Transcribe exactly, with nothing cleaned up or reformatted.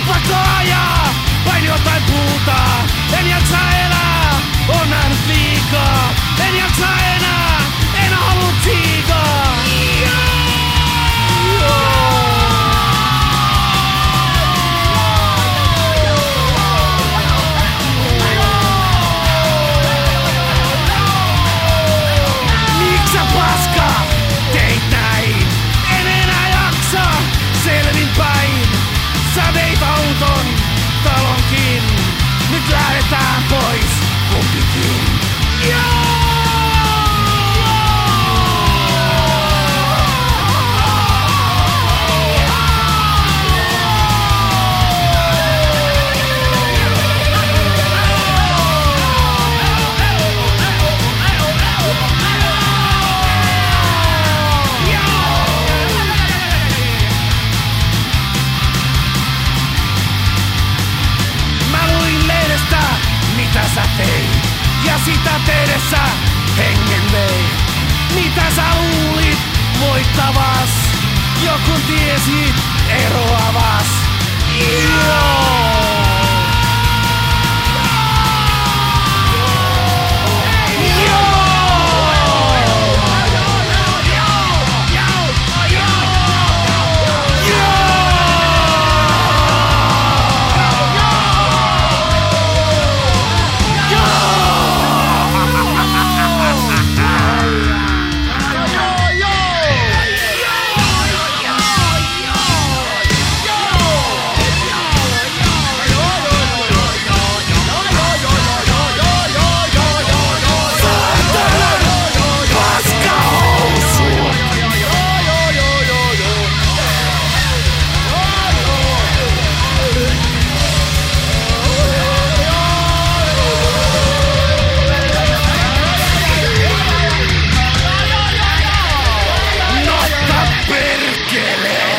pakko ajaa, vain jotain puutaa. En jaksa elää, on nähnyt liikaa. En jaksa enää, en halua tsiikaa. Miks sä paska teit näin? En enää jaksa, selvin päin. Sä veit auton, talonkin. Nyt lähdetään pois, kumpikin. Mitä sä teit? Ja sitä tehdessä hengen vei. Mitä sä luulit voittavas? Joku tiesit eroavas. Joo! Perkele!